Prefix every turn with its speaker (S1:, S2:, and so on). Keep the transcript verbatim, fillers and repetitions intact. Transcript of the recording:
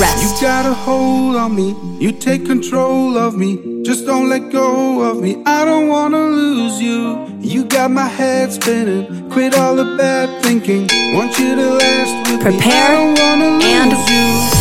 S1: rest.
S2: You got a hold on me, you take control of me. Just don't let go of me, I don't wanna lose you. You got my head spinning, quit all the bad thinking. Want you to last with
S1: Prepare
S2: me, I don't wanna lose
S1: and
S2: you.